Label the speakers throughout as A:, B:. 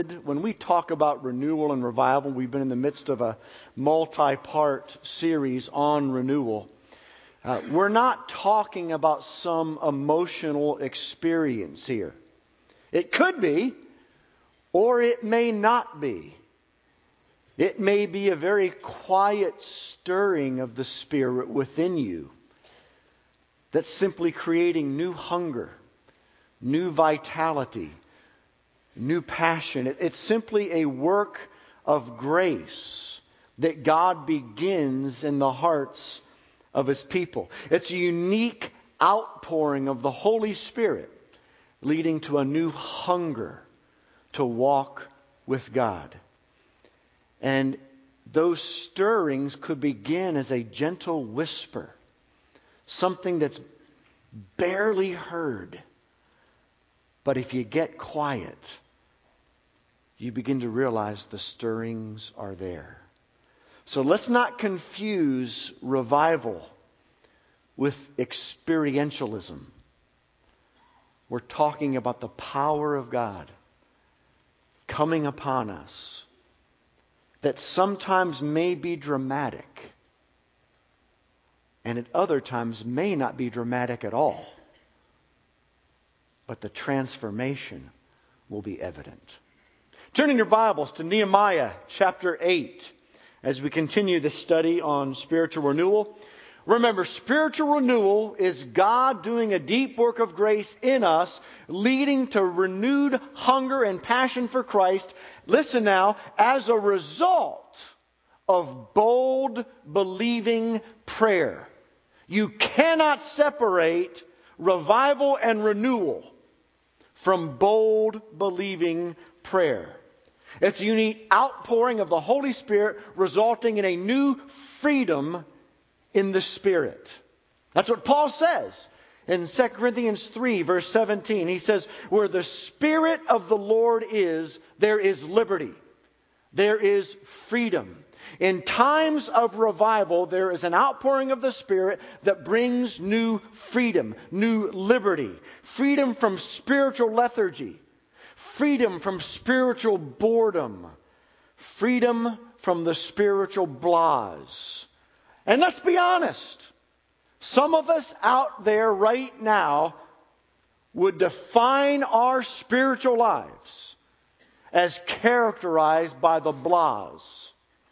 A: When we talk about renewal and revival, we've been in the midst of a multi-part series on renewal. We're not talking about some emotional experience here. It could be, or it may not be. It may be a very quiet stirring of the Spirit within you that's simply creating new hunger, new vitality, new passion. It's simply a work of grace that God begins in the hearts of His people. It's a unique outpouring of the Holy Spirit leading to a new hunger to walk with God. And those stirrings could begin as a gentle whisper, something that's barely heard. But if you get quiet, you begin to realize the stirrings are there. So let's not confuse revival with experientialism. We're talking about the power of God coming upon us that sometimes may be dramatic and at other times may not be dramatic at all. But the transformation will be evident. Turning your Bibles to Nehemiah chapter 8 as we continue this study on spiritual renewal. Remember, spiritual renewal is God doing a deep work of grace in us, leading to renewed hunger and passion for Christ. Listen now, as a result of bold, believing prayer. You cannot separate revival and renewal from bold, believing prayer. It's a unique outpouring of the Holy Spirit resulting in a new freedom in the Spirit. That's what Paul says in 2 Corinthians 3 verse 17. He says, where the Spirit of the Lord is, there is liberty. There is freedom. In times of revival, there is an outpouring of the Spirit that brings new freedom, new liberty, freedom from spiritual lethargy, freedom from spiritual boredom, freedom from the spiritual blahs. And let's be honest, some of us out there right now would define our spiritual lives as characterized by the blahs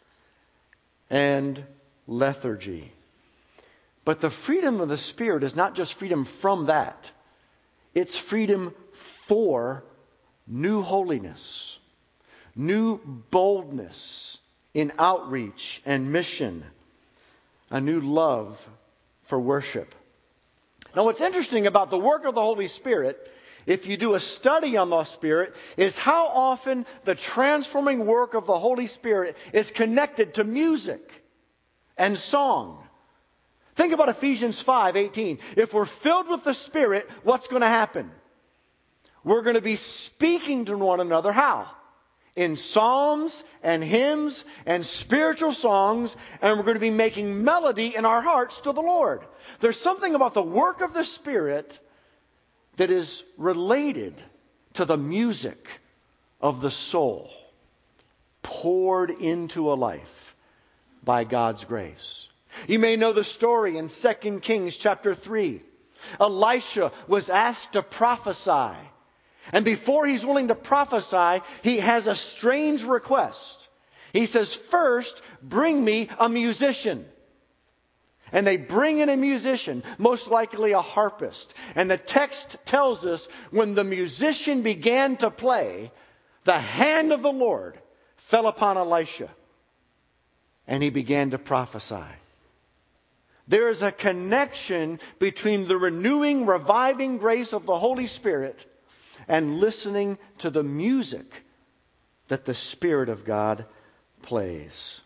A: and lethargy. But the freedom of the Spirit is not just freedom from that. It's freedom for new holiness, new boldness in outreach and mission, a new love for worship. Now, what's interesting about the work of the Holy Spirit, if you do a study on the Spirit, is how often the transforming work of the Holy Spirit is connected to music and song. Think about Ephesians 5:18. If we're filled with the Spirit, what's going to happen? We're going to be speaking to one another. How? In psalms and hymns and spiritual songs, and we're going to be making melody in our hearts to the Lord. There's something about the work of the Spirit that is related to the music of the soul poured into a life by God's grace. You may know the story in 2 Kings chapter 3. Elisha was asked to prophesy. And before he's willing to prophesy, he has a strange request. He says, first, bring me a musician. And they bring in a musician, most likely a harpist. And the text tells us when the musician began to play, the hand of the Lord fell upon Elisha. And he began to prophesy. There is a connection between the renewing, reviving grace of the Holy Spirit and listening to the music that the Spirit of God plays.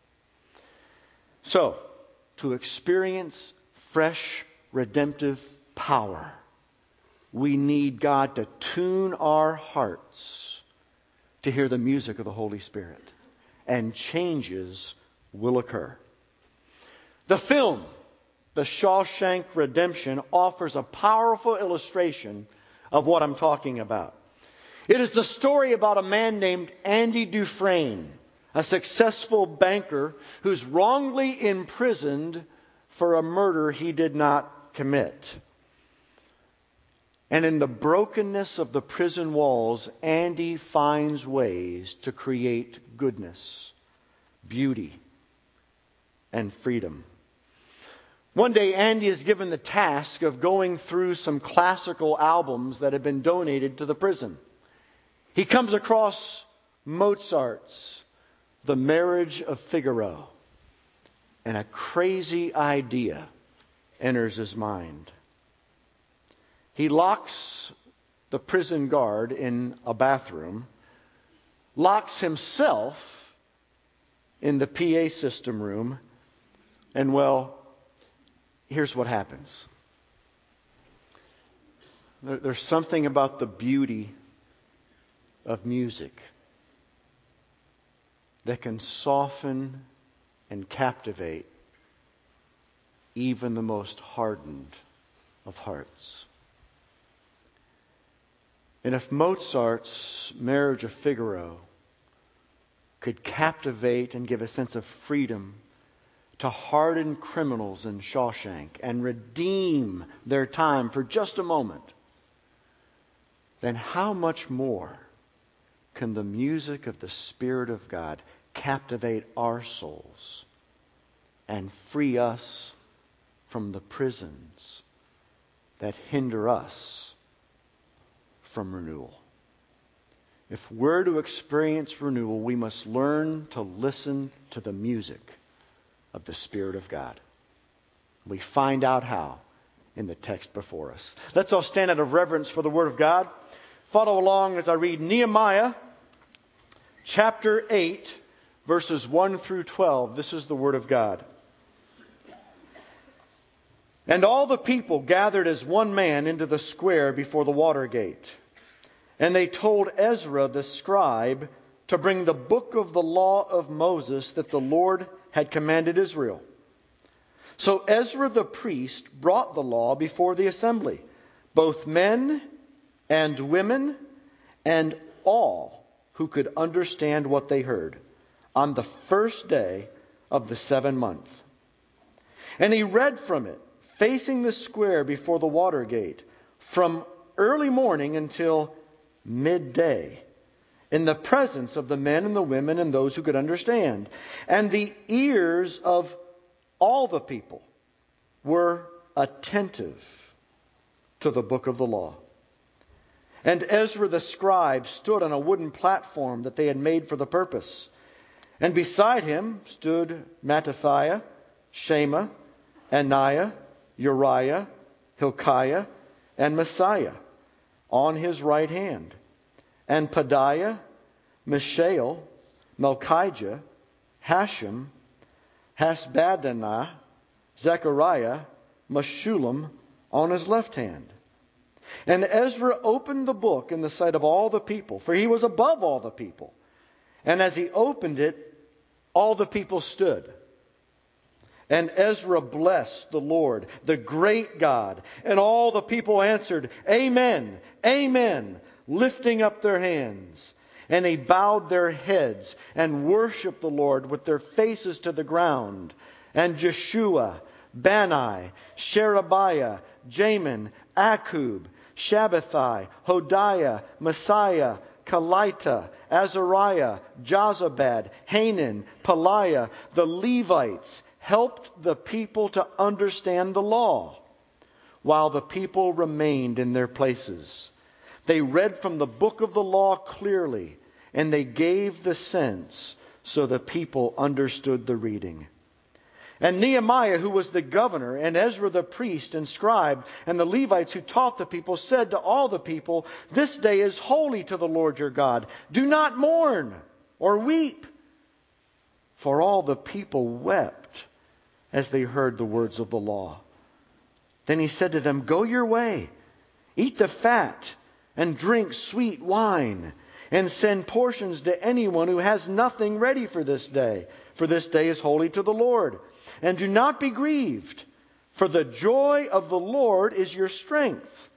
A: So, to experience fresh, redemptive power, we need God to tune our hearts to hear the music of the Holy Spirit. And changes will occur. The film, The Shawshank Redemption, offers a powerful illustration of what I'm talking about. It is the story about a man named Andy Dufresne, a successful banker who's wrongly imprisoned for a murder he did not commit. And in the brokenness of the prison walls, Andy finds ways to create goodness, beauty, and freedom. One day, Andy is given the task of going through some classical albums that have been donated to the prison. He comes across Mozart's The Marriage of Figaro, and a crazy idea enters his mind. He locks the prison guard in a bathroom, locks himself in the PA system room, and here's what happens. There's something about the beauty of music that can soften and captivate even the most hardened of hearts. And if Mozart's Marriage of Figaro could captivate and give a sense of freedom to hardened criminals in Shawshank and redeem their time for just a moment, then how much more can the music of the Spirit of God captivate our souls and free us from the prisons that hinder us from renewal? If we're to experience renewal, we must learn to listen to the music of the Spirit of God. We find out how in the text before us. Let's all stand out of reverence for the Word of God. Follow along as I read Nehemiah chapter 8, verses 1 through 12. This is the Word of God. And all the people gathered as one man into the square before the water gate. And they told Ezra the scribe to bring the book of the law of Moses that the Lord had commanded Israel. So Ezra the priest brought the law before the assembly, both men and women and all who could understand what they heard, on the first day of the 7th month. And he read from it, facing the square before the water gate, from early morning until midday, in the presence of the men and the women and those who could understand. And the ears of all the people were attentive to the book of the law. And Ezra the scribe stood on a wooden platform that they had made for the purpose. And beside him stood Mattithiah, Shema, Ananiah, Uriah, Hilkiah, and Messiah on his right hand. And Pedaiah, Mishael, Malchijah, Hashem, Hasbaddanah, Zechariah, Meshullam on his left hand. And Ezra opened the book in the sight of all the people, for he was above all the people. And as he opened it, all the people stood. And Ezra blessed the Lord, the great God. And all the people answered, Amen, Amen, lifting up their hands. And they bowed their heads and worshiped the Lord with their faces to the ground. And Jeshua, Bani, Sherebiah, Jamin, Akub, Shabbathai, Hodiah, Messiah, Kelita, Azariah, Jozabad, Hanan, Peliah, the Levites, helped the people to understand the law, while the people remained in their places. They read from the book of the law clearly, and they gave the sense so the people understood the reading. And Nehemiah, who was the governor, and Ezra the priest and scribe, and the Levites who taught the people, said to all the people, This day is holy to the Lord your God. Do not mourn or weep. For all the people wept as they heard the words of the law. Then he said to them, Go your way, eat the fat, and drink sweet wine, and send portions to anyone who has nothing ready for this day. For this day is holy to the Lord. And do not be grieved, for the joy of the Lord is your strength.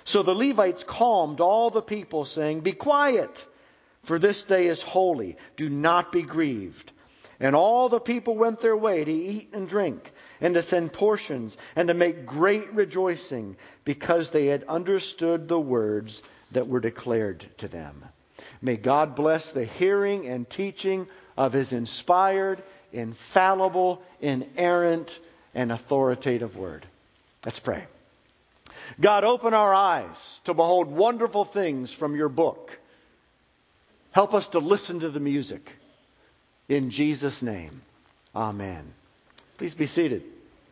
A: So the Levites calmed all the people, saying, "Be quiet, for this day is holy. Do not be grieved." And all the people went their way to eat and drink, and to send portions, and to make great rejoicing, because they had understood the words that were declared to them. May God bless the hearing and teaching of His inspired, infallible, inerrant, and authoritative Word. Let's pray. God, open our eyes to behold wonderful things from Your book. Help us to listen to the music. In Jesus' name, amen. Please be seated.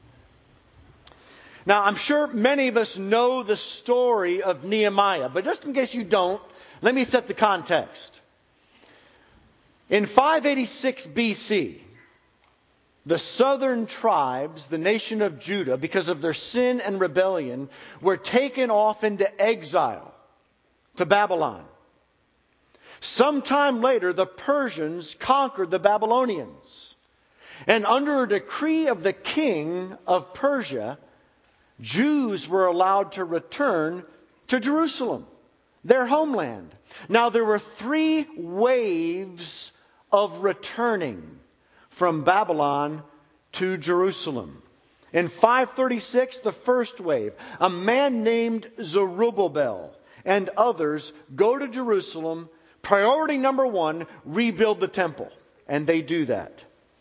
A: Now, I'm sure many of us know the story of Nehemiah, but just in case you don't, let me set the context. In 586 BC, the southern tribes, the nation of Judah, because of their sin and rebellion, were taken off into exile to Babylon. Sometime later, the Persians conquered the Babylonians. And under a decree of the king of Persia, Jews were allowed to return to Jerusalem, their homeland. Now, there were 3 waves of returning from Babylon to Jerusalem. In 536, the first wave, a man named Zerubbabel and others go to Jerusalem. Priority number 1, rebuild the temple. And they do that.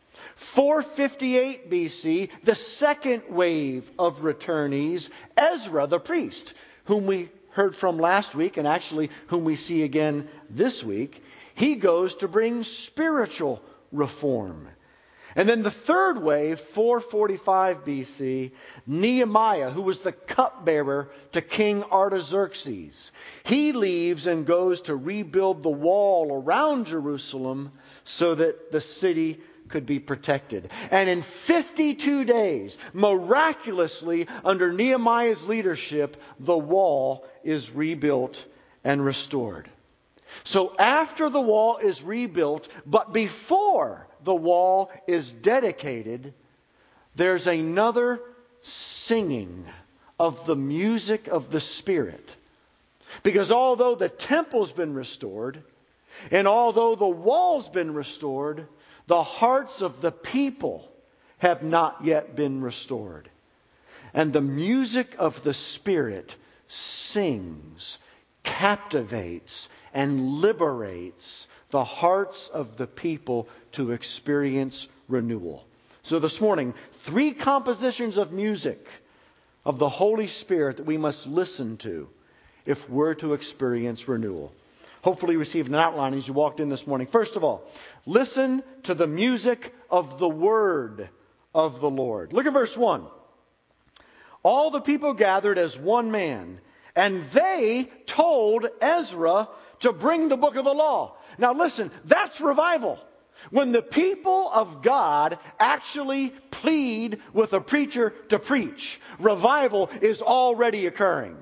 A: 458 BC, the second wave of returnees, Ezra the priest, whom we heard from last week and actually whom we see again this week, he goes to bring spiritual reform. And then the third wave, 445 BC, Nehemiah, who was the cupbearer to King Artaxerxes. He leaves and goes to rebuild the wall around Jerusalem so that the city could be protected. And in 52 days, miraculously, under Nehemiah's leadership, the wall is rebuilt and restored. So after the wall is rebuilt, but before the wall is dedicated, there's another singing of the music of the Spirit. Because although the temple's been restored, and although the wall's been restored, the hearts of the people have not yet been restored. And the music of the Spirit sings, captivates, and liberates the hearts of the people to experience renewal. So this morning, 3 compositions of music of the Holy Spirit that we must listen to if we're to experience renewal. Hopefully you received an outline as you walked in this morning. First of all, listen to the music of the word of the Lord. Look at verse 1. All the people gathered as one man, and they told Ezra to bring the book of the law. Now listen, that's revival. When the people of God actually plead with a preacher to preach, revival is already occurring.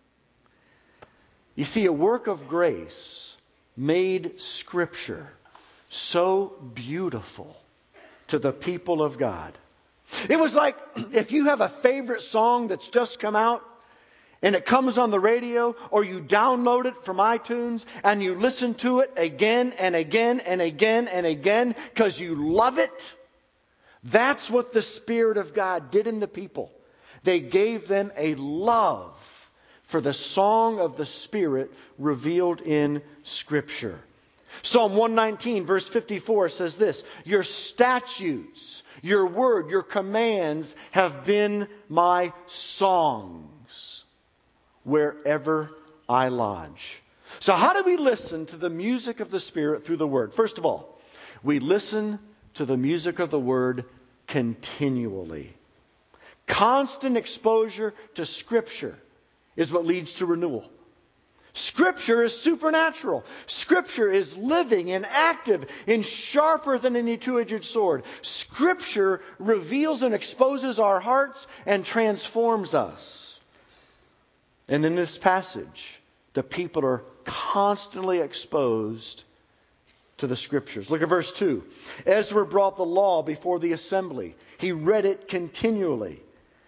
A: You see, a work of grace made Scripture so beautiful to the people of God. It was like if you have a favorite song that's just come out, and it comes on the radio, or you download it from iTunes and you listen to it again and again and again and again because you love it. That's what the Spirit of God did in the people. They gave them a love for the song of the Spirit revealed in Scripture. Psalm 119 verse 54 says this, "Your statutes, your word, your commands have been my songs wherever I lodge." So how do we listen to the music of the Spirit through the Word? First of all, we listen to the music of the Word continually. Constant exposure to Scripture is what leads to renewal. Scripture is supernatural. Scripture is living and active and sharper than any two-edged sword. Scripture reveals and exposes our hearts and transforms us. And in this passage, the people are constantly exposed to the Scriptures. Look at verse 2. Ezra brought the law before the assembly. He read it continually.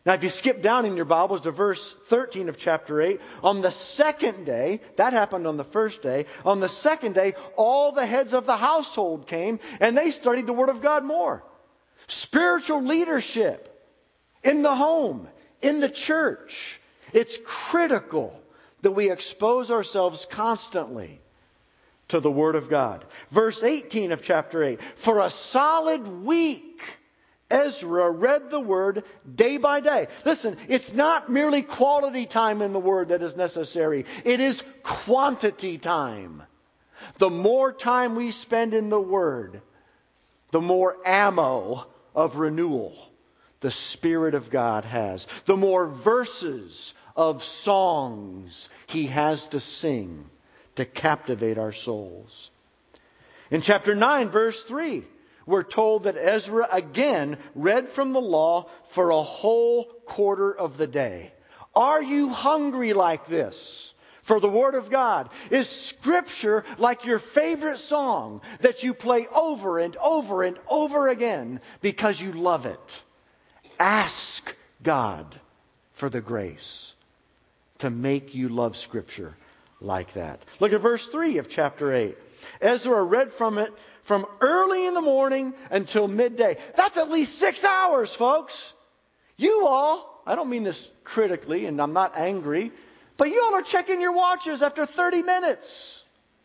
A: Now, if you skip down in your Bibles to verse 13 of chapter 8, on the second day, that happened on the first day, on the second day, all the heads of the household came and they studied the Word of God more. Spiritual leadership in the home, in the church. It's critical that we expose ourselves constantly to the Word of God. Verse 18 of chapter 8, for a solid week, Ezra read the Word day by day. Listen, it's not merely quality time in the Word that is necessary. It is quantity time. The more time we spend in the Word, the more ammo of renewal the Spirit of God has. The more verses of songs He has to sing to captivate our souls. In chapter 9, verse 3, we're told that Ezra again read from the law for a whole quarter of the day. Are you hungry like this for the Word of God? Is Scripture like your favorite song that you play over and over and over again because you love it? Ask God for the grace to make you love Scripture like that. Look at verse 3 of chapter 8. Ezra read from it from early in the morning until midday. That's at least 6 hours, folks. You all, I don't mean this critically, and I'm not angry, but you all are checking your watches after 30 minutes.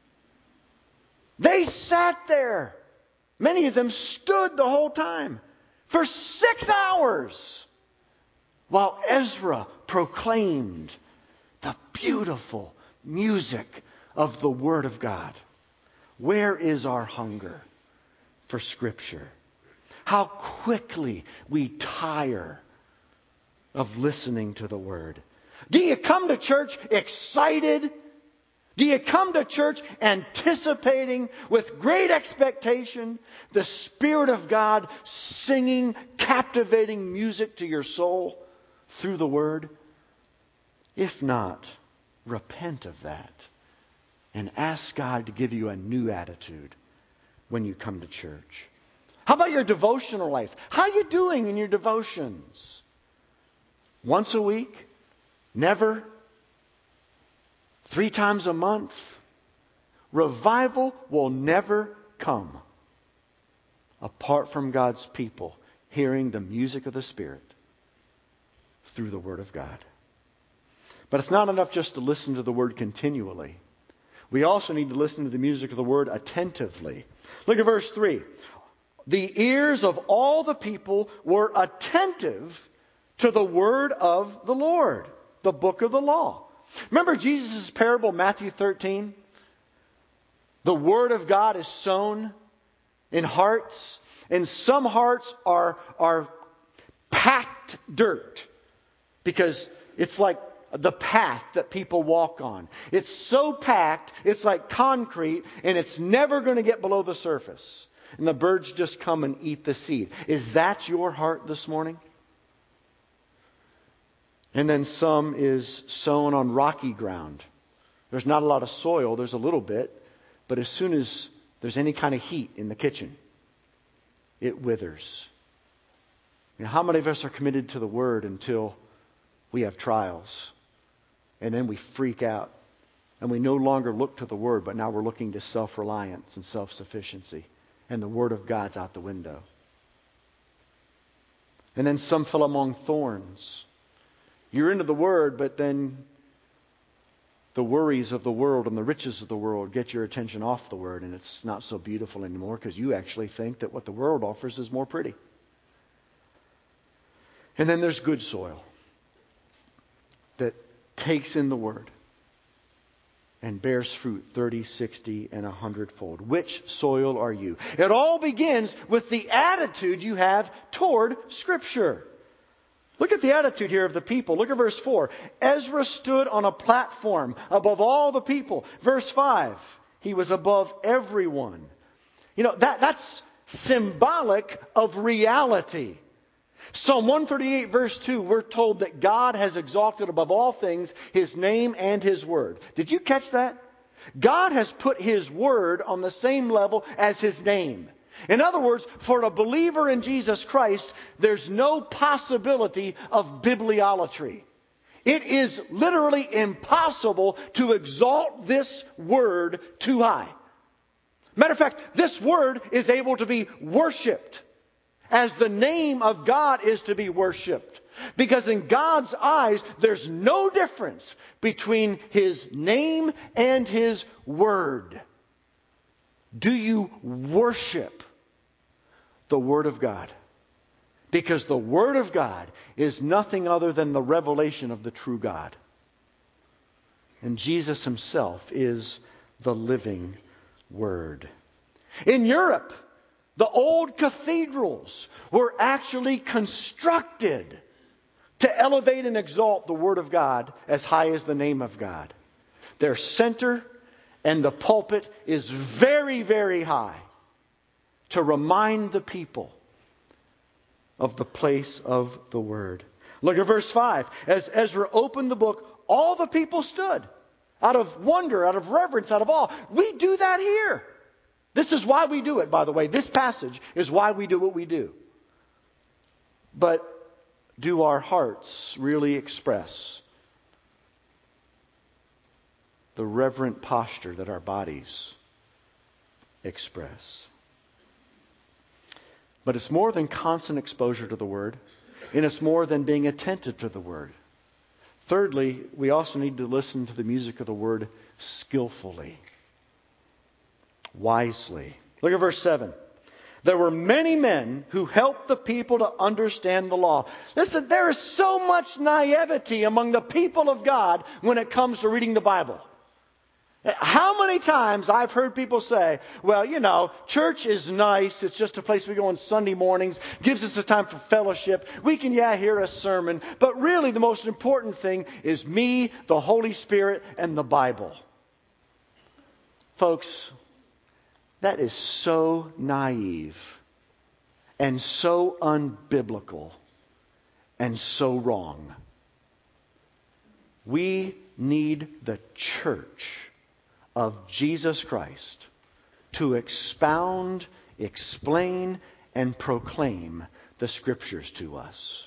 A: They sat there. Many of them stood the whole time for 6 hours while Ezra proclaimed the beautiful music of the Word of God. Where is our hunger for Scripture? How quickly we tire of listening to the Word. Do you come to church excited? Do you come to church anticipating with great expectation the Spirit of God singing captivating music to your soul through the Word? If not, repent of that. And ask God to give you a new attitude when you come to church. How about your devotional life? How are you doing in your devotions? Once a week? Never? 3 times a month? Revival will never come apart from God's people hearing the music of the Spirit through the Word of God. But it's not enough just to listen to the Word continually. We also need to listen to the music of the Word attentively. Look at verse 3. The ears of all the people were attentive to the word of the Lord, the book of the law. Remember Jesus' parable, Matthew 13? The Word of God is sown in hearts, and some hearts are packed dirt because it's like the path that people walk on. It's so packed, it's like concrete, and it's never going to get below the surface. And the birds just come and eat the seed. Is that your heart this morning? And then some is sown on rocky ground. There's not a lot of soil, there's a little bit, but as soon as there's any kind of heat in the kitchen, it withers. You know, how many of us are committed to the Word until we have trials? And then we freak out. And we no longer look to the Word, but now we're looking to self-reliance and self-sufficiency. And the Word of God's out the window. And then some fell among thorns. You're into the Word, but then the worries of the world and the riches of the world get your attention off the Word. And it's not so beautiful anymore because you actually think that what the world offers is more pretty. And then there's good soil that takes in the Word and bears fruit 30, 60, and 100-fold. Which soil are you? It all begins with the attitude you have toward Scripture. Look at the attitude here of the people. Look at verse 4. Ezra stood on a platform above all the people. Verse 5. He was above everyone. You know, that's symbolic of reality. Psalm 138 verse 2, we're told that God has exalted above all things His name and His word. Did you catch that? God has put His word on the same level as His name. In other words, for a believer in Jesus Christ, there's no possibility of bibliolatry. It is literally impossible to exalt this word too high. Matter of fact, this word is able to be worshipped as the name of God is to be worshipped. Because in God's eyes, there's no difference between His name and His word. Do you worship the Word of God? Because the Word of God is nothing other than the revelation of the true God. And Jesus Himself is the living Word. In Europe, the old cathedrals were actually constructed to elevate and exalt the Word of God as high as the name of God. Their center and the pulpit is very, very high to remind the people of the place of the Word. Look at verse 5. As Ezra opened the book, all the people stood out of wonder, out of reverence, out of awe. We do that here. This is why we do it, by the way. This passage is why we do what we do. But do our hearts really express the reverent posture that our bodies express? But it's more than constant exposure to the Word, and it's more than being attentive to the Word. Thirdly, we also need to listen to the music of the Word skillfully, wisely. Look at verse 7. There were many men who helped the people to understand the law. Listen, there is so much naivety among the people of God when it comes to reading the Bible. How many times I've heard people say, well, you know, church is nice. It's just a place we go on Sunday mornings. Gives us a time for fellowship. We can, hear a sermon. But really the most important thing is me, the Holy Spirit, and the Bible. Folks, that is so naive and so unbiblical and so wrong. We need the church of Jesus Christ to expound, explain, and proclaim the Scriptures to us.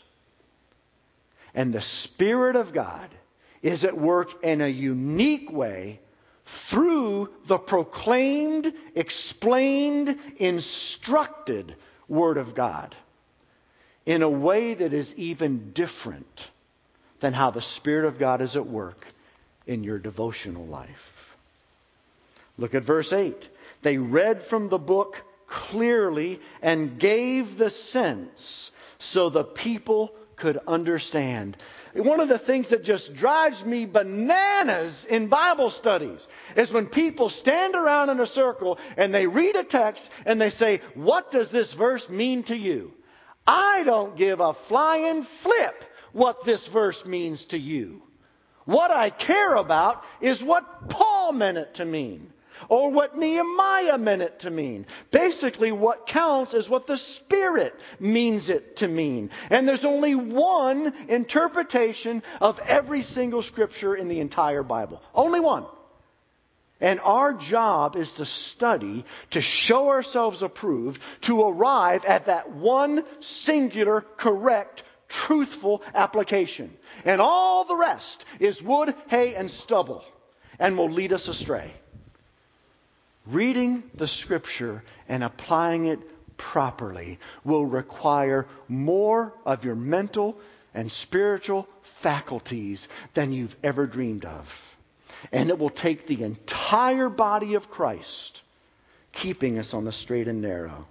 A: And the Spirit of God is at work in a unique way through the proclaimed, explained, instructed Word of God in a way that is even different than how the Spirit of God is at work in your devotional life. Look at verse 8. They read from the book clearly and gave the sense so the people could understand. One of the things that just drives me bananas in Bible studies is when people stand around in a circle and they read a text and they say, what does this verse mean to you? I don't give a flying flip what this verse means to you. What I care about is what Paul meant it to mean. Or what Nehemiah meant it to mean. Basically, what counts is what the Spirit means it to mean. And there's only one interpretation of every single Scripture in the entire Bible. Only one. And our job is to study, to show ourselves approved, to arrive at that one singular, correct, truthful application. And all the rest is wood, hay, and stubble, and will lead us astray. Reading the Scripture and applying it properly will require more of your mental and spiritual faculties than you've ever dreamed of. And it will take the entire body of Christ keeping us on the straight and narrow.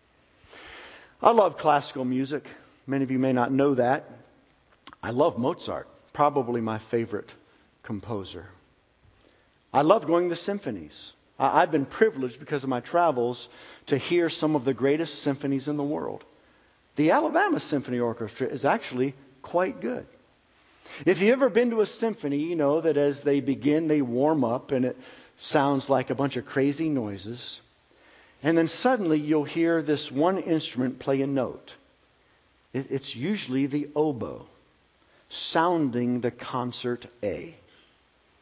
A: I love classical music. Many of you may not know that. I love Mozart, probably my favorite composer. I love going to symphonies. I've been privileged because of my travels to hear some of the greatest symphonies in the world. The Alabama Symphony Orchestra is actually quite good. If you've ever been to a symphony, you know that as they begin, they warm up and it sounds like a bunch of crazy noises. And then suddenly you'll hear this one instrument play a note. It's usually the oboe, sounding the concert A.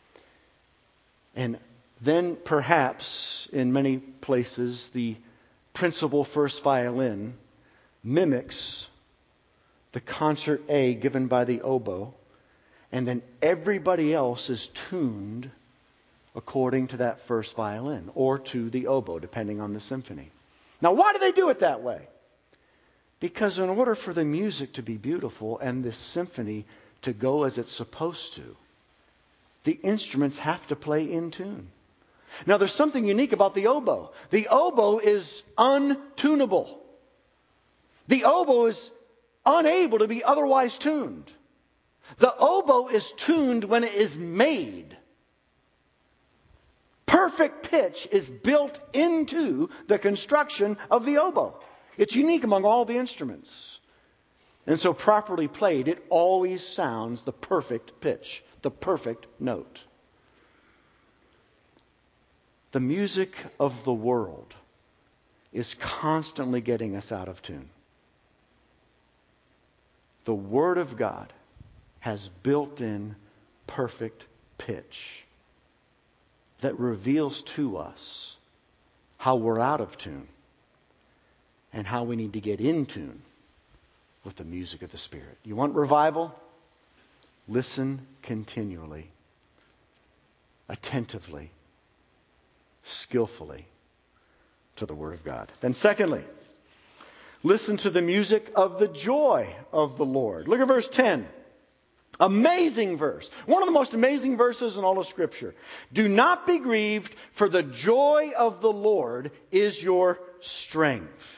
A: And then perhaps in many places the principal first violin mimics the concert A given by the oboe, and then everybody else is tuned according to that first violin or to the oboe, depending on the symphony. Now, why do they do it that way? Because in order for the music to be beautiful and this symphony to go as it's supposed to, the instruments have to play in tune. Now, there's something unique about the oboe. The oboe is untunable. The oboe is unable to be otherwise tuned. The oboe is tuned when it is made. Perfect pitch is built into the construction of the oboe. It's unique among all the instruments. And so properly played, it always sounds the perfect pitch, the perfect note. The music of the world is constantly getting us out of tune. The Word of God has built-in perfect pitch that reveals to us how we're out of tune and how we need to get in tune with the music of the Spirit. You want revival? Listen continually, attentively, skillfully to the Word of God. Then secondly, listen to the music of the joy of the Lord. Look at verse 10. Amazing verse. One of the most amazing verses in all of Scripture. Do not be grieved, for the joy of the Lord is your strength.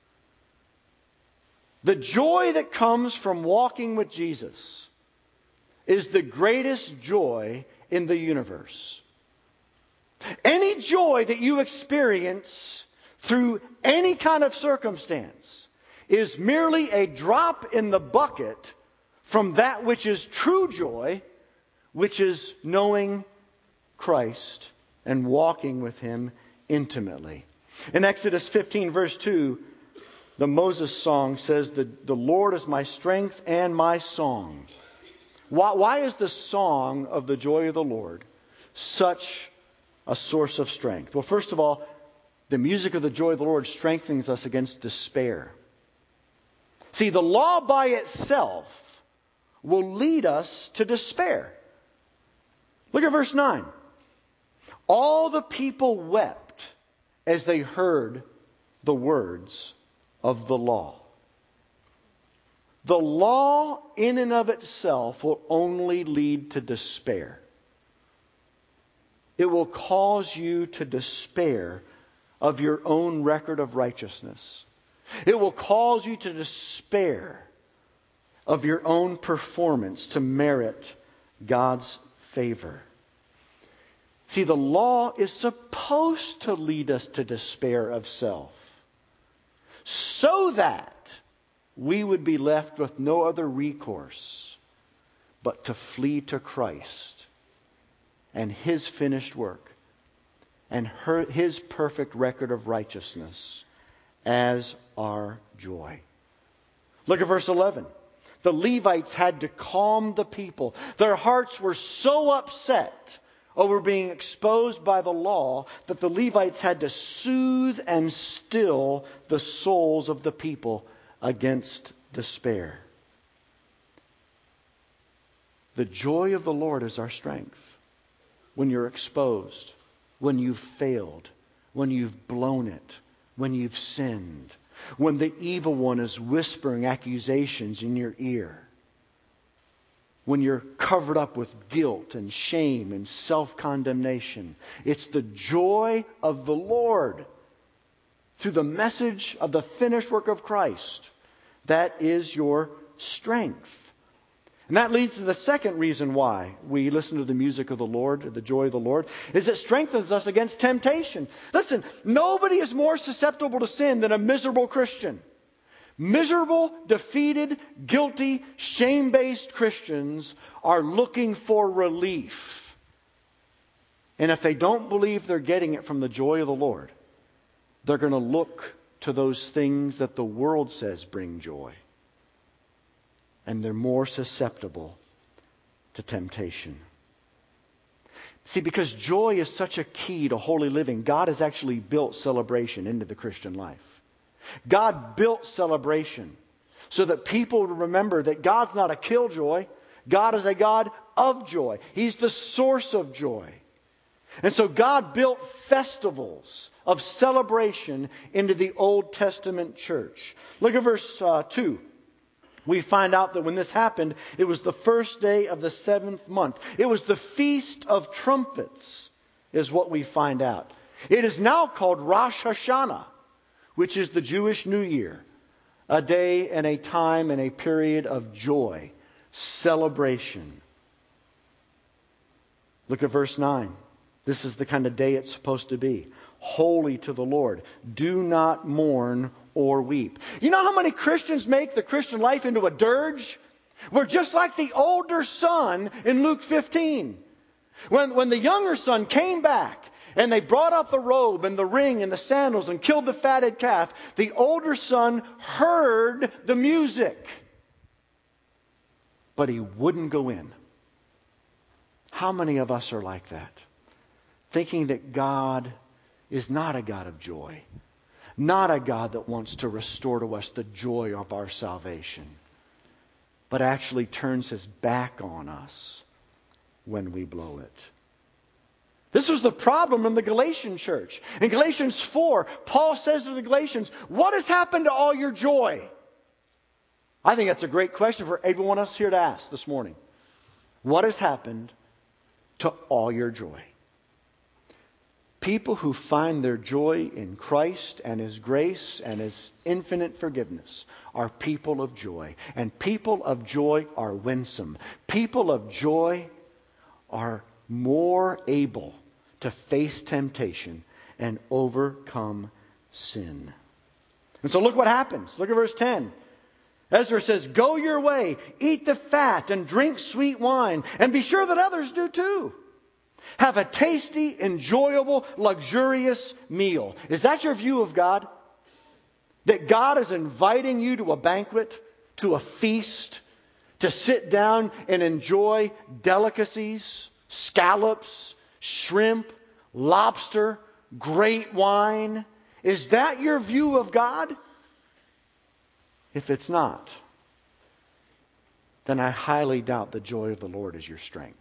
A: The joy that comes from walking with Jesus is the greatest joy in the universe. Any joy that you experience through any kind of circumstance is merely a drop in the bucket from that which is true joy, which is knowing Christ and walking with Him intimately. In Exodus 15, verse 2, the Moses song says that the Lord is my strength and my song. Why is the song of the joy of the Lord such a source of strength? Well, first of all, the music of the joy of the Lord strengthens us against despair. See, the law by itself will lead us to despair. Look at verse 9. All the people wept as they heard the words of the law. The law in and of itself will only lead to despair. It will cause you to despair of your own record of righteousness. It will cause you to despair of your own performance to merit God's favor. See, the law is supposed to lead us to despair of self, so that we would be left with no other recourse but to flee to Christ and His finished work and His perfect record of righteousness as our joy. Look at verse 11. The Levites had to calm the people. Their hearts were so upset over being exposed by the law that the Levites had to soothe and still the souls of the people against despair. The joy of the Lord is our strength. When you're exposed, when you've failed, when you've blown it, when you've sinned, when the evil one is whispering accusations in your ear, when you're covered up with guilt and shame and self-condemnation. It's the joy of the Lord through the message of the finished work of Christ that is your strength. And that leads to the second reason why we listen to the music of the Lord, the joy of the Lord, is it strengthens us against temptation. Listen, nobody is more susceptible to sin than a miserable Christian. Miserable, defeated, guilty, shame-based Christians are looking for relief. And if they don't believe they're getting it from the joy of the Lord, they're going to look to those things that the world says bring joy. And they're more susceptible to temptation. See, because joy is such a key to holy living, God has actually built celebration into the Christian life. God built celebration so that people would remember that God's not a killjoy. God is a God of joy. He's the source of joy. And so God built festivals of celebration into the Old Testament church. Look at verse 2. We find out that when this happened, it was the first day of the 7th month. It was the Feast of Trumpets, is what we find out. It is now called Rosh Hashanah, which is the Jewish New Year. A day and a time and a period of joy, celebration. Look at verse 9. This is the kind of day it's supposed to be. Holy to the Lord. Do not mourn or weep. You know how many Christians make the Christian life into a dirge? We're just like the older son in Luke 15. When the younger son came back and they brought out the robe and the ring and the sandals and killed the fatted calf, the older son heard the music, but he wouldn't go in. How many of us are like that? Thinking that God is not a God of joy. Not a God that wants to restore to us the joy of our salvation. But actually turns His back on us when we blow it. This was the problem in the Galatian church. In Galatians 4, Paul says to the Galatians, what has happened to all your joy? I think that's a great question for everyone else here to ask this morning. What has happened to all your joy? People who find their joy in Christ and His grace and His infinite forgiveness are people of joy. And people of joy are winsome. People of joy are more able to face temptation and overcome sin. And so look what happens. Look at verse 10. Ezra says, go your way, eat the fat and drink sweet wine, and be sure that others do too. Have a tasty, enjoyable, luxurious meal. Is that your view of God? That God is inviting you to a banquet, to a feast, to sit down and enjoy delicacies, scallops, shrimp, lobster, great wine. Is that your view of God? If it's not, then I highly doubt the joy of the Lord is your strength.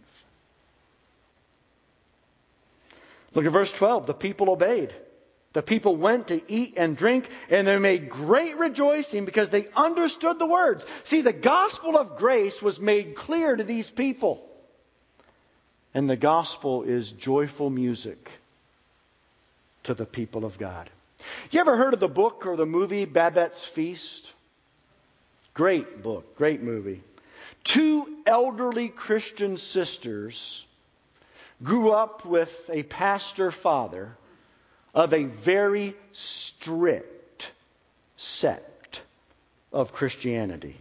A: Look at verse 12. The people obeyed. The people went to eat and drink, and they made great rejoicing because they understood the words. See, the gospel of grace was made clear to these people. And the gospel is joyful music to the people of God. You ever heard of the book or the movie Babette's Feast? Great book, great movie. 2 elderly Christian sisters grew up with a pastor father of a very strict sect of Christianity.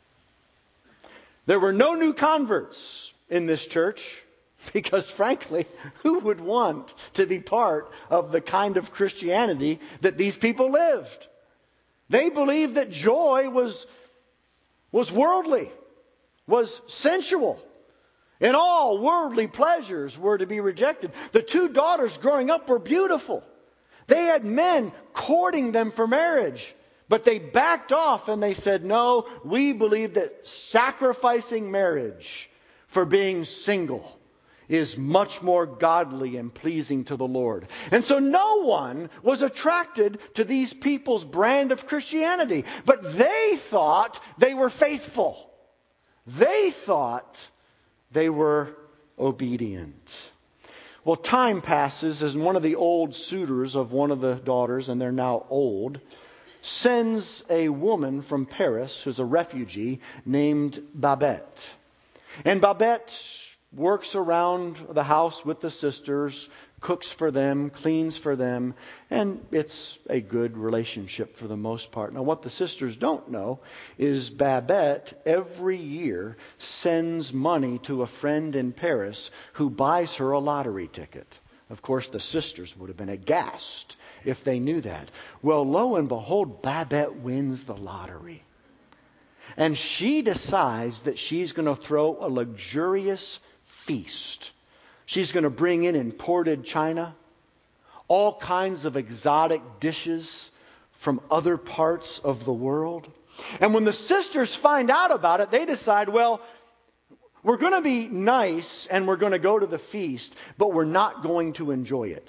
A: There were no new converts in this church because, frankly, who would want to be part of the kind of Christianity that these people lived? They believed that joy was worldly, was sensual. And all worldly pleasures were to be rejected. The 2 daughters growing up were beautiful. They had men courting them for marriage. But they backed off and they said, no, we believe that sacrificing marriage for being single is much more godly and pleasing to the Lord. And so no one was attracted to these people's brand of Christianity. But they thought they were faithful. They thought they were obedient. Well, time passes, and one of the old suitors of one of the daughters, and they're now old, sends a woman from Paris who's a refugee named Babette. And Babette works around the house with the sisters, cooks for them, cleans for them, and it's a good relationship for the most part. Now, what the sisters don't know is Babette every year sends money to a friend in Paris who buys her a lottery ticket. Of course, the sisters would have been aghast if they knew that. Well, lo and behold, Babette wins the lottery. And she decides that she's going to throw a luxurious feast. She's going to bring in imported china, all kinds of exotic dishes from other parts of the world. And when the sisters find out about it, they decide, well, we're going to be nice and we're going to go to the feast, but we're not going to enjoy it.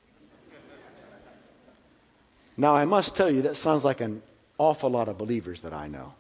A: Now, I must tell you, that sounds like an awful lot of believers that I know.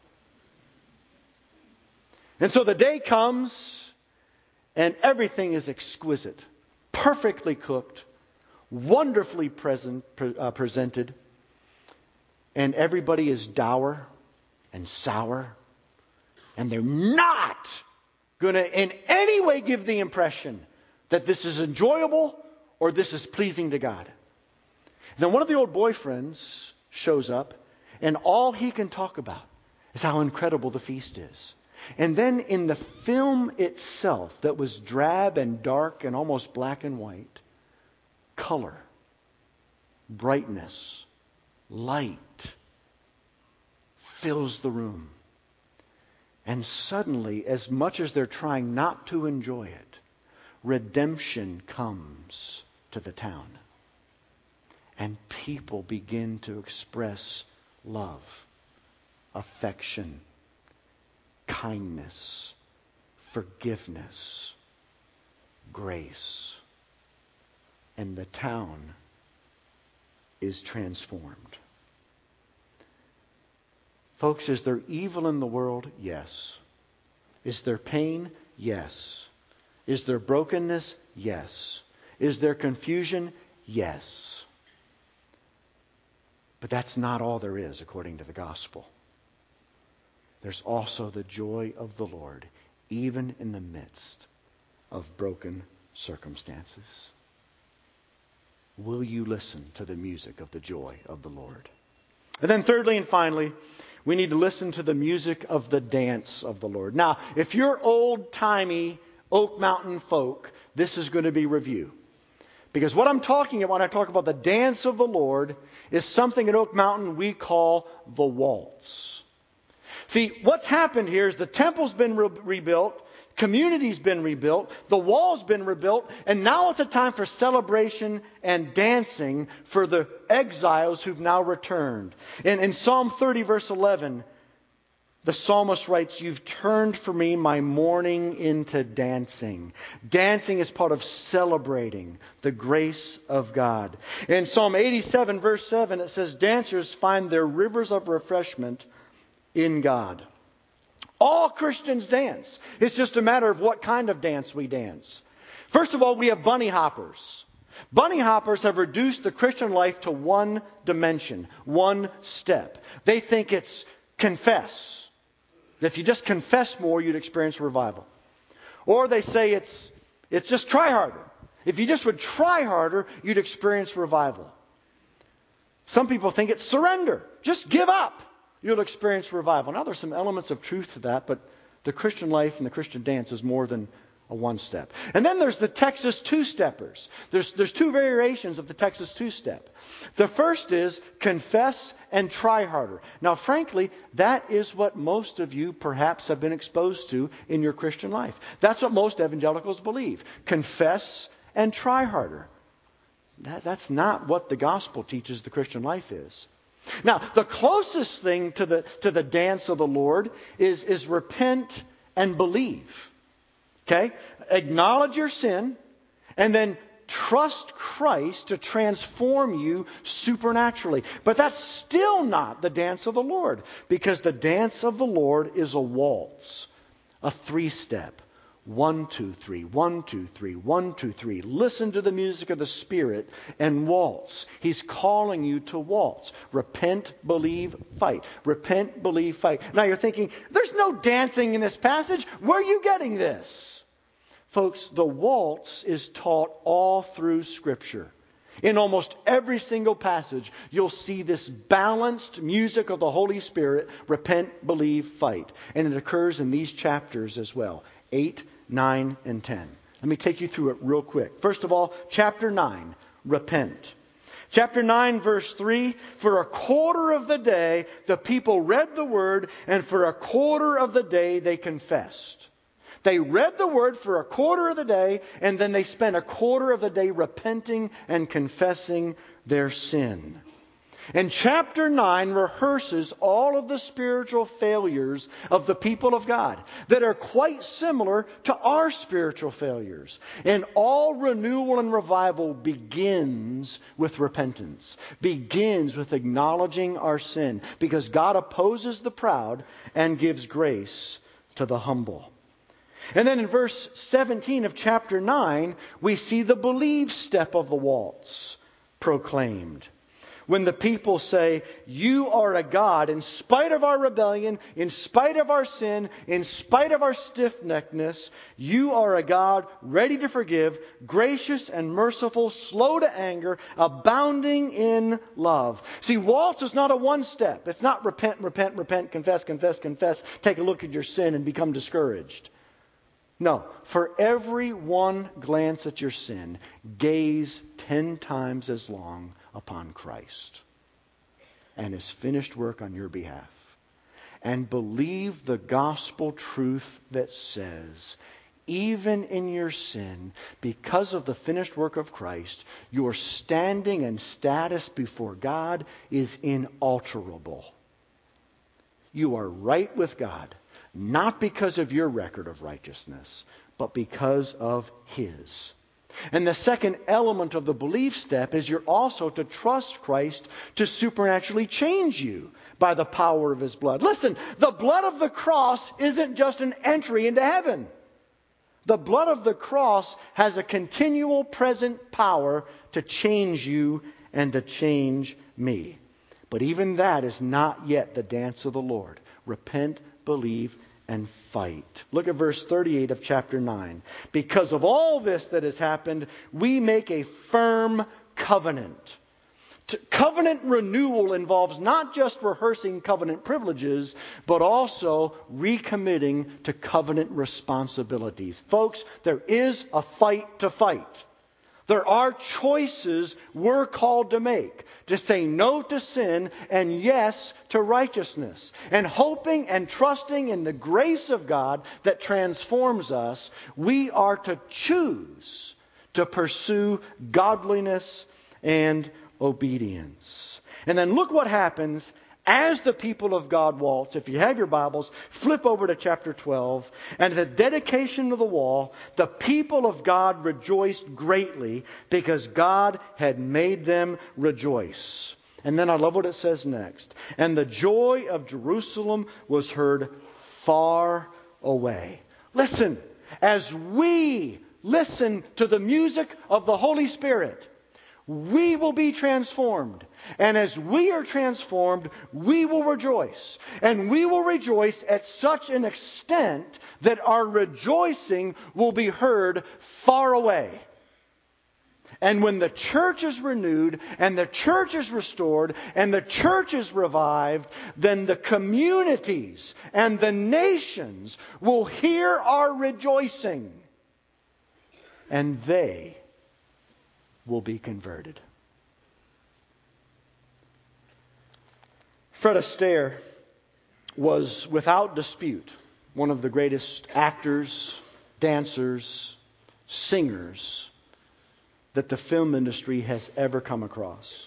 A: And so the day comes and everything is exquisite, perfectly cooked, wonderfully presented, and everybody is dour and sour, and they're not going to in any way give the impression that this is enjoyable or this is pleasing to God. Then one of the old boyfriends shows up, and all he can talk about is how incredible the feast is. And then in the film itself, that was drab and dark and almost black and white, color, brightness, light fills the room. And suddenly, as much as they're trying not to enjoy it, redemption comes to the town. And people begin to express love, affection, kindness, forgiveness, grace. And the town is transformed. Folks, is there evil in the world? Yes. Is there pain? Yes. Is there brokenness? Yes. Is there confusion? Yes. But that's not all there is according to the gospel. There's also the joy of the Lord, even in the midst of broken circumstances. Will you listen to the music of the joy of the Lord? And then thirdly and finally, we need to listen to the music of the dance of the Lord. Now, if you're old-timey Oak Mountain folk, this is going to be review. Because what I'm talking about when I talk about the dance of the Lord is something at Oak Mountain we call the waltz. See, what's happened here is the temple's been rebuilt, community's been rebuilt, the wall's been rebuilt, and now it's a time for celebration and dancing for the exiles who've now returned. In Psalm 30, verse 11, the psalmist writes, "You've turned for me my mourning into dancing." Dancing is part of celebrating the grace of God. In Psalm 87, verse 7, it says, "Dancers find their rivers of refreshment in God." All Christians dance. It's just a matter of what kind of dance we dance. First of all, we have bunny hoppers. Bunny hoppers have reduced the Christian life to one dimension, one step. They think it's confess. If you just confess more, you'd experience revival. Or they say it's just try harder. If you just would try harder, you'd experience revival. Some people think it's surrender. Just give up. You'll experience revival. Now, there's some elements of truth to that, but the Christian life and the Christian dance is more than a one step. And then there's the Texas two-steppers. There's two variations of the Texas two-step. The first is confess and try harder. Now, frankly, that is what most of you perhaps have been exposed to in your Christian life. That's what most evangelicals believe. Confess and try harder. That's not what the gospel teaches the Christian life is. Now, the closest thing to the dance of the Lord is repent and believe. Okay? Acknowledge your sin and then trust Christ to transform you supernaturally. But that's still not the dance of the Lord, because the dance of the Lord is a waltz, a three-step. 1, 2, 3, 1, 2, 3, 1, 2, 3. Listen to the music of the Spirit and waltz. He's calling you to waltz. Repent, believe, fight. Repent, believe, fight. Now you're thinking, there's no dancing in this passage. Where are you getting this? Folks, the waltz is taught all through Scripture. In almost every single passage, you'll see this balanced music of the Holy Spirit, repent, believe, fight. And it occurs in these chapters as well. 8, 9, and 10. Let me take you through it real quick. First of all, chapter 9, repent. Chapter 9, verse 3, for a quarter of the day the people read the word, and for a quarter of the day they confessed. They read the Word for a quarter of the day, and then they spent a quarter of the day repenting and confessing their sin. And chapter 9 rehearses all of the spiritual failures of the people of God that are quite similar to our spiritual failures. And all renewal and revival begins with repentance, begins with acknowledging our sin, because God opposes the proud and gives grace to the humble. And then in verse 17 of chapter 9, we see the believe step of the waltz proclaimed. When the people say, you are a God, in spite of our rebellion, in spite of our sin, in spite of our stiff-neckedness, you are a God ready to forgive, gracious and merciful, slow to anger, abounding in love. See, waltz is not a one-step. It's not repent, repent, repent, confess, confess, confess, take a look at your sin and become discouraged. No, for every one glance at your sin, gaze 10 times as long upon Christ and His finished work on your behalf. And believe the gospel truth that says, even in your sin, because of the finished work of Christ, your standing and status before God is inalterable. You are right with God. Not because of your record of righteousness, but because of His. And the second element of the belief step is you're also to trust Christ to supernaturally change you by the power of His blood. Listen, the blood of the cross isn't just an entry into heaven. The blood of the cross has a continual present power to change you and to change me. But even that is not yet the dance of the Lord. Repent, believe, and fight. Look at verse 38 of chapter 9. Because of all this that has happened, we make a firm covenant. Covenant renewal involves not just rehearsing covenant privileges, but also recommitting to covenant responsibilities. Folks, there is a fight to fight. There are choices we're called to make. To say no to sin and yes to righteousness. And hoping and trusting in the grace of God that transforms us, we are to choose to pursue godliness and obedience. And then look what happens as the people of God waltz. If you have your Bibles, flip over to chapter 12. And at the dedication of the wall, the people of God rejoiced greatly because God had made them rejoice. And then I love what it says next. And the joy of Jerusalem was heard far away. Listen, as we listen to the music of the Holy Spirit, we will be transformed. And as we are transformed, we will rejoice. And we will rejoice at such an extent that our rejoicing will be heard far away. And when the church is renewed, and the church is restored, and the church is revived, then the communities and the nations will hear our rejoicing. And they will be converted. Fred Astaire was without dispute one of the greatest actors, dancers, singers that the film industry has ever come across.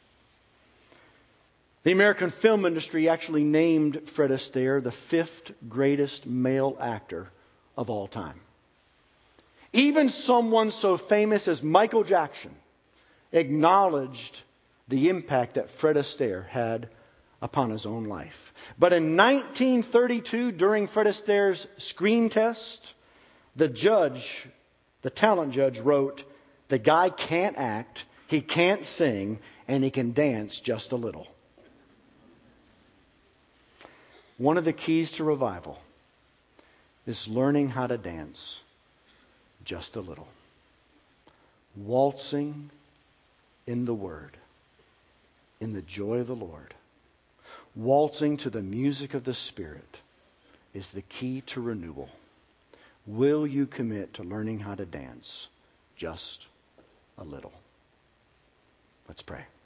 A: The American film industry actually named Fred Astaire the 5th greatest male actor of all time. Even someone so famous as Michael Jackson acknowledged the impact that Fred Astaire had upon his own life. But in 1932, during Fred Astaire's screen test, the talent judge wrote, "The guy can't act, he can't sing, and he can dance just a little." One of the keys to revival is learning how to dance just a little. Waltzing in the Word, in the joy of the Lord. Waltzing to the music of the Spirit is the key to renewal. Will you commit to learning how to dance just a little? Let's pray.